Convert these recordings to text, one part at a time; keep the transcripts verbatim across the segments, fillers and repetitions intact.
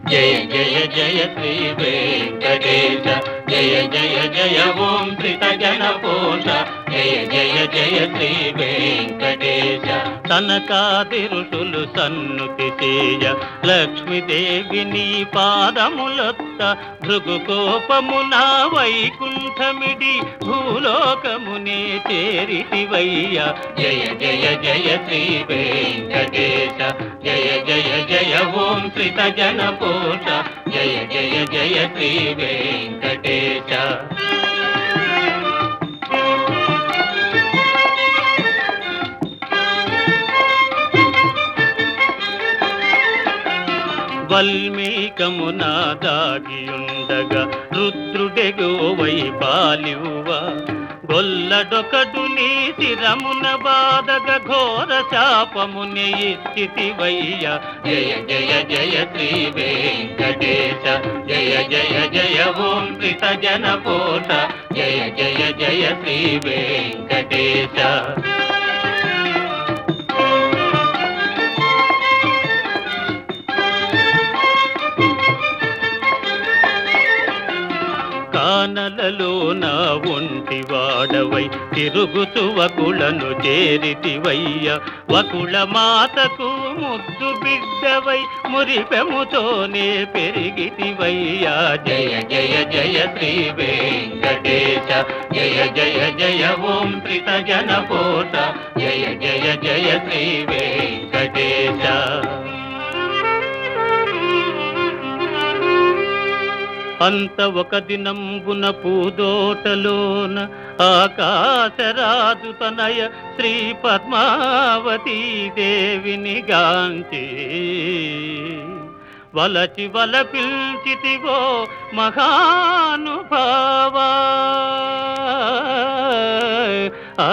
జయ జయ జయ శ్రీ వెంకటేశ జయ జయ జయ ఓం శ్రీత జనపోష జయ జయ జయ శ్రీ వెంకటేశ తనకాది ఋషులు సన్నుతి చేయ లక్ష్మీదేవిని పాదములొత్త భృగుకోపమున వైకుంఠమిడి భూలోకమునే చేరితివయ్య జయ జయ జయ శ్రీ వెంకటేశ జయ జయ జయ ఓం శ్రీత జనపోష జయ జయ జయ శ్రీ వెంకటేశ వల్మీకమున దాగియుండగా రుద్రుడెగోవై పాలివువ గొల్లడొకడు నీ శిరమున బాధగ ఘోర శాపముని ఇచ్చితివయ్య జయ జయ జయ శ్రీ వెంకటేశ జయ జయ జయ ఓం శ్రీత జనపోష జయ జయ జయ శ్రీ వెంకటేశ కానలలో నా ఒంటి వాడవై తిరుగుతు వకులను చేరితివయ్య వకుల మాతకు ముద్దు బిడ్డవై మురిపెముతోనే పెరిగితివయ్య జయ జయ జయ శ్రీ వెంకటేశ జయ జయ జయ ఓం శ్రీత జనపోష జయ జయ జయ శ్రీ వెంకటేశ అంత ఒక దినంబున పూదోటలోన ఆకాశరాజు తనయ శ్రీ పద్మావతీ దేవిని గాంచి వలచి వల పిల్చితివో మహానుభావా ఆ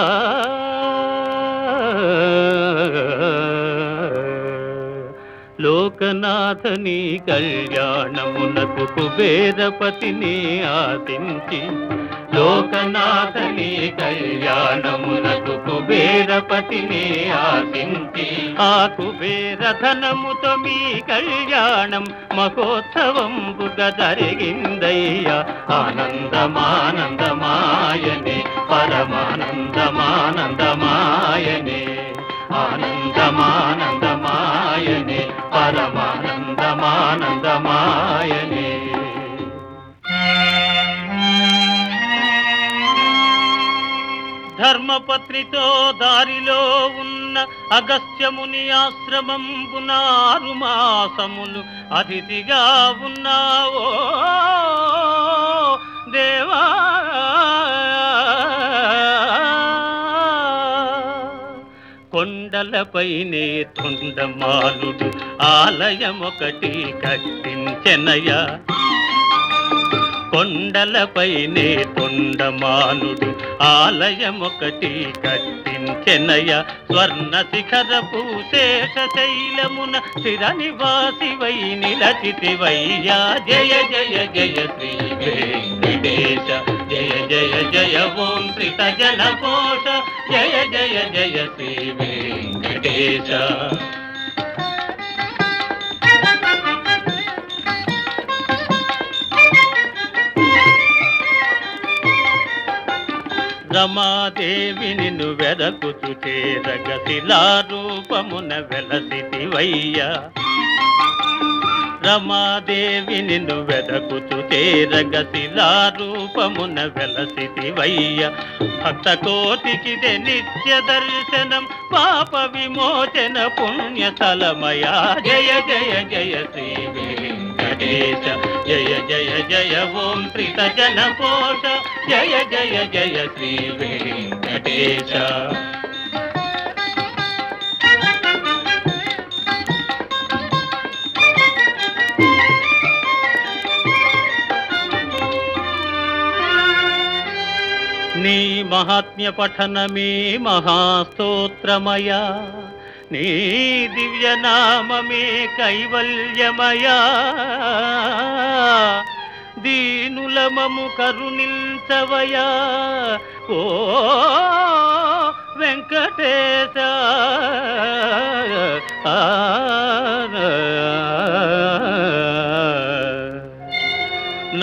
లోకనాథని కళ్యాణమునకు కుబేరపతిని ఆశించి లోకనాథని కళ్యాణమునకు కుబేరపతిని ఆశించి ఆ కుబేర ధనముతో మీ కళ్యాణం మహోత్సవంబుగా జరిగిందయ్యా ఆనందమానందమాయనే పరమానందమానందమాయనే ఆనందమానందమాయనే పరమానందమానందమాయనే ధర్మపత్నితో దారిలో ఉన్న అగస్త్యముని ఆశ్రమంబున ఆరు మాసములు అతిథిగా ఉన్నావో దేవా కొండలపైనే తొండమానుడు ఆలయమొకటి కట్టించెనయ కొండలపైనే తొండమానుడు ఆలయమొకటి కట్టించెనయ స్వర్ణ శిఖరపు శేషశైలమున స్థిర నివాసివై నిలచితివయ్యా జయ జయ జయ శ్రీ వెంకటేశ జయ జయ జయ ఓం శ్రీత జనపోష జయ జయ జయ శ్రీ వెంకటేశ రమాదేవి నిన్ను వెదకుచు చేరగ శిలారూపమున వెలసితివయ్యా రమాదేవి నిన్ను వెదకుచు చేరగ శిలారూపమున వెలసితివయ్య భక్త కోటికిదే నిత్య దర్శనం పాప విమోచన పుణ్యతలమయా జయ జయ జయ శ్రీ వెంకటేశ జయ జయ జయ ఓం శ్రీత జనపోష జయ జయ జయ శ్రీ వెంకటేశ నీ మహాత్మ్య పఠనమే మహాస్తోత్రమయా నీ దివ్యనామమే కైవల్యమయా దీనులమము కరుణించవయా ఓ వెంకటేశ ఆ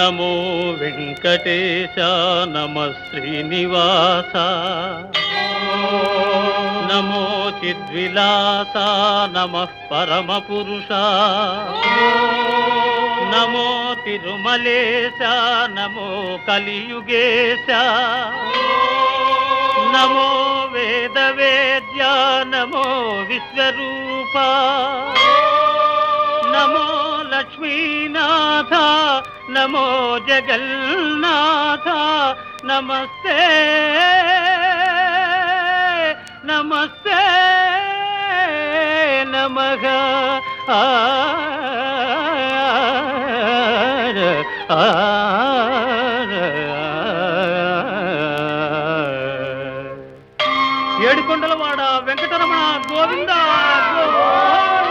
నమో వెంకటేశ నమ శ్రీనివాస నమో చిద్విలాస నమ పరమ పురుష నమో తిరుమలేశ నమో కలియుగేశ నమో వేద వేద్య నమో విశ్వరూప నమో లక్ష్మీనాథ నమో జగన్నాథ నమస్తే నమస్తే నమః ఆ ఏడుకొండలవాడ వెంకటరమణ గోవింద గోవింద.